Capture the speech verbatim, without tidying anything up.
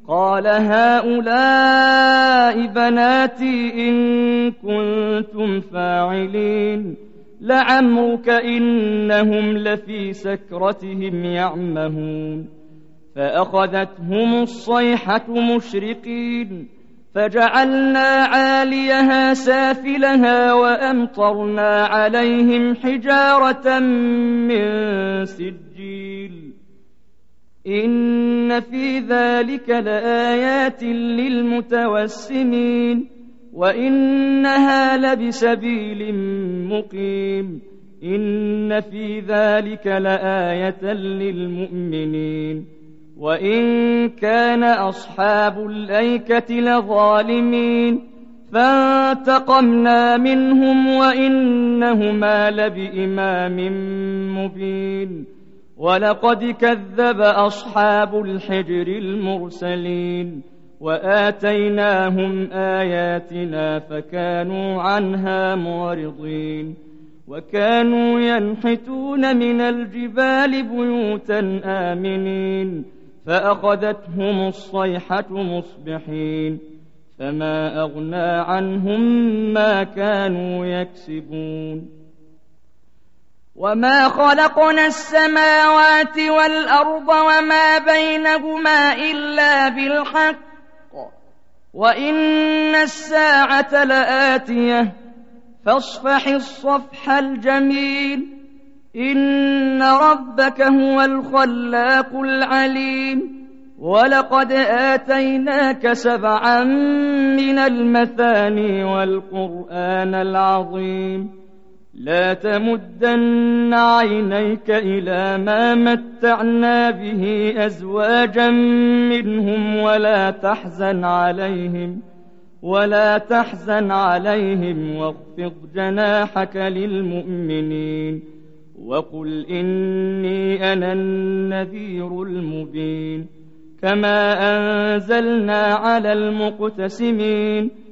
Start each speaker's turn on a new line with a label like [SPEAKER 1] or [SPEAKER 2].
[SPEAKER 1] قال هؤلاء بناتي إن كنتم فاعلين لعمرك إنهم لفي سكرتهم يعمهون فأخذتهم الصيحة مشرقين فجعلنا عاليها سافلها وأمطرنا عليهم حجارة من سجيل إن في ذلك لآيات للمتوسمين وإنها لبسبيل مقيم إن في ذلك لآية للمؤمنين وإن كان أصحاب الأيكة لظالمين فانتقمنا منهم وإنهما لبإمام مبين ولقد كذب أصحاب الحجر المرسلين وآتيناهم آياتنا فكانوا عنها معرضين وكانوا ينحتون من الجبال بيوتا آمنين فأخذتهم الصيحة مصبحين فما أغنى عنهم ما كانوا يكسبون وما خلقنا السماوات والأرض وما بينهما إلا بالحق وإن الساعة لآتية فاصفح الصفح الجميل إن ربك هو الخلاق العليم ولقد آتيناك سبعا من المثاني والقرآن العظيم لا تمدن عينيك إلى ما متعنا به أزواجا منهم ولا تحزن عليهم ولا تحزن عليهم واخفض جناحك للمؤمنين وقل إني أنا النذير المبين كما أنزلنا على المقتسمين